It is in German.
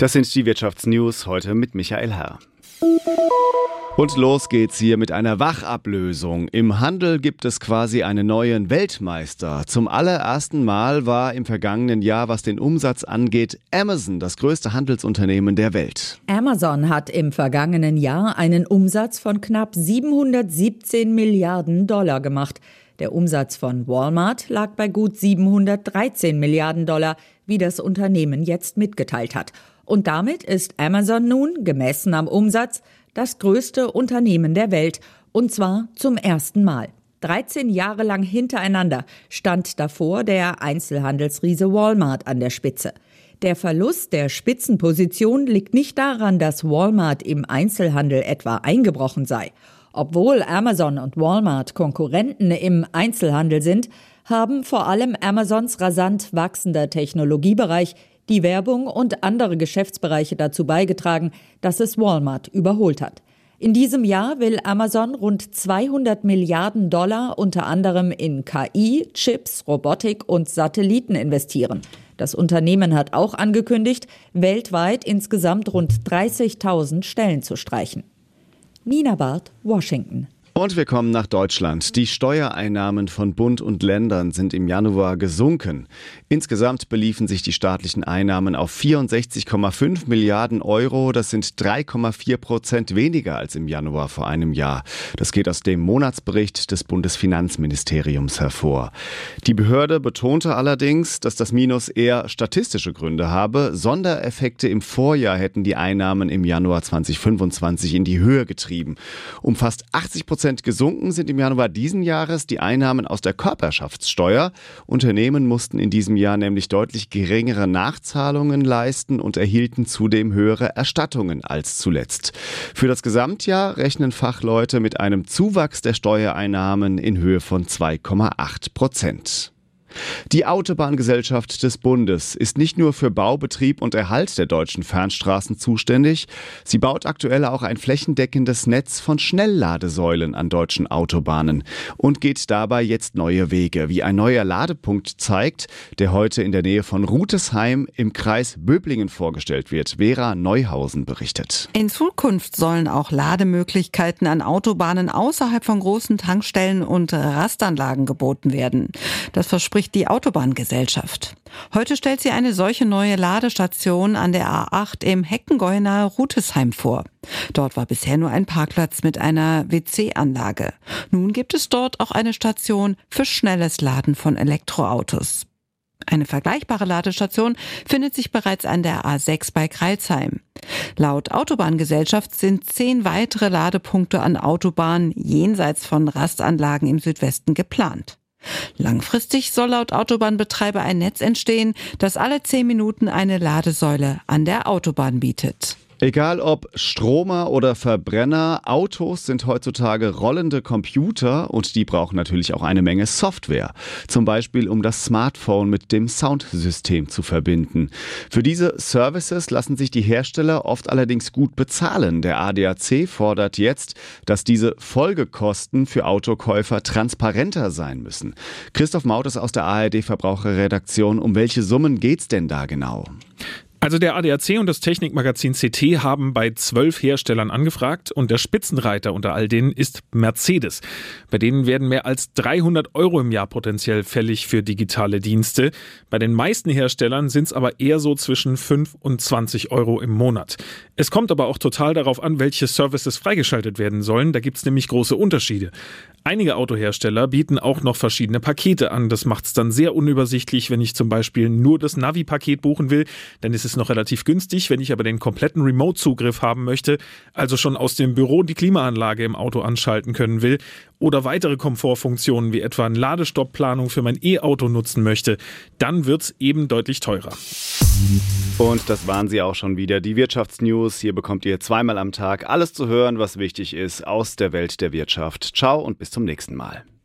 Das sind die Wirtschaftsnews heute mit Michael Herr. Und los geht's hier mit einer Wachablösung. Im Handel gibt es quasi einen neuen Weltmeister. Zum allerersten Mal war im vergangenen Jahr, was den Umsatz angeht, Amazon das größte Handelsunternehmen der Welt. Amazon hat im vergangenen Jahr einen Umsatz von knapp 717 Milliarden Dollar gemacht. Der Umsatz von Walmart lag bei gut 713 Milliarden Dollar, wie das Unternehmen jetzt mitgeteilt hat. Und damit ist Amazon nun, gemessen am Umsatz, das größte Unternehmen der Welt, und zwar zum ersten Mal. 13 Jahre lang hintereinander stand davor der Einzelhandelsriese Walmart an der Spitze. Der Verlust der Spitzenposition liegt nicht daran, dass Walmart im Einzelhandel etwa eingebrochen sei. Obwohl Amazon und Walmart Konkurrenten im Einzelhandel sind, haben vor allem Amazons rasant wachsender Technologiebereich, die Werbung und andere Geschäftsbereiche dazu beigetragen, dass es Walmart überholt hat. In diesem Jahr will Amazon rund 200 Milliarden Dollar unter anderem in KI, Chips, Robotik und Satelliten investieren. Das Unternehmen hat auch angekündigt, weltweit insgesamt rund 30.000 Stellen zu streichen. Nina Barth, Washington. Und wir kommen nach Deutschland. Die Steuereinnahmen von Bund und Ländern sind im Januar gesunken. Insgesamt beliefen sich die staatlichen Einnahmen auf 64,5 Milliarden Euro. Das sind 3,4% weniger als im Januar vor einem Jahr. Das geht aus dem Monatsbericht des Bundesfinanzministeriums hervor. Die Behörde betonte allerdings, dass das Minus eher statistische Gründe habe. Sondereffekte im Vorjahr hätten die Einnahmen im Januar 2025 in die Höhe getrieben. Um fast 80% gesunken sind im Januar diesen Jahres die Einnahmen aus der Körperschaftssteuer. Unternehmen mussten in diesem Jahr nämlich deutlich geringere Nachzahlungen leisten und erhielten zudem höhere Erstattungen als zuletzt. Für das Gesamtjahr rechnen Fachleute mit einem Zuwachs der Steuereinnahmen in Höhe von 2,8%. Die Autobahngesellschaft des Bundes ist nicht nur für Bau, Betrieb und Erhalt der deutschen Fernstraßen zuständig. Sie baut aktuell auch ein flächendeckendes Netz von Schnellladesäulen an deutschen Autobahnen und geht dabei jetzt neue Wege, wie ein neuer Ladepunkt zeigt, der heute in der Nähe von Rutesheim im Kreis Böblingen vorgestellt wird. Vera Neuhausen berichtet. In Zukunft sollen auch Lademöglichkeiten an Autobahnen außerhalb von großen Tankstellen und Rastanlagen geboten werden. Das verspricht die Autobahngesellschaft. Heute stellt sie eine solche neue Ladestation an der A8 im Heckengäu nahe Rutesheim vor. Dort war bisher nur ein Parkplatz mit einer WC-Anlage. Nun gibt es dort auch eine Station für schnelles Laden von Elektroautos. Eine vergleichbare Ladestation findet sich bereits an der A6 bei Crailsheim. Laut Autobahngesellschaft sind 10 weitere Ladepunkte an Autobahnen jenseits von Rastanlagen im Südwesten geplant. Langfristig soll laut Autobahnbetreiber ein Netz entstehen, das alle 10 Minuten eine Ladesäule an der Autobahn bietet. Egal ob Stromer oder Verbrenner, Autos sind heutzutage rollende Computer und die brauchen natürlich auch eine Menge Software. Zum Beispiel, um das Smartphone mit dem Soundsystem zu verbinden. Für diese Services lassen sich die Hersteller oft allerdings gut bezahlen. Der ADAC fordert jetzt, dass diese Folgekosten für Autokäufer transparenter sein müssen. Christoph Mautes aus der ARD-Verbraucherredaktion. Um welche Summen geht's denn da genau? Also der ADAC und das Technikmagazin CT haben bei 12 Herstellern angefragt und der Spitzenreiter unter all denen ist Mercedes. Bei denen werden mehr als 300 Euro im Jahr potenziell fällig für digitale Dienste. Bei den meisten Herstellern sind es aber eher so zwischen 5 und 20 Euro im Monat. Es kommt aber auch total darauf an, welche Services freigeschaltet werden sollen. Da gibt es nämlich große Unterschiede. Einige Autohersteller bieten auch noch verschiedene Pakete an. Das macht es dann sehr unübersichtlich, wenn ich zum Beispiel nur das Navi-Paket buchen will. Dann ist es noch relativ günstig. Wenn ich aber den kompletten Remote-Zugriff haben möchte, also schon aus dem Büro die Klimaanlage im Auto anschalten können will oder weitere Komfortfunktionen wie etwa eine Ladestoppplanung für mein E-Auto nutzen möchte, dann wird es eben deutlich teurer. Und das waren sie auch schon wieder, die Wirtschaftsnews. Hier bekommt ihr zweimal am Tag alles zu hören, was wichtig ist aus der Welt der Wirtschaft. Ciao und bis zum nächsten Mal.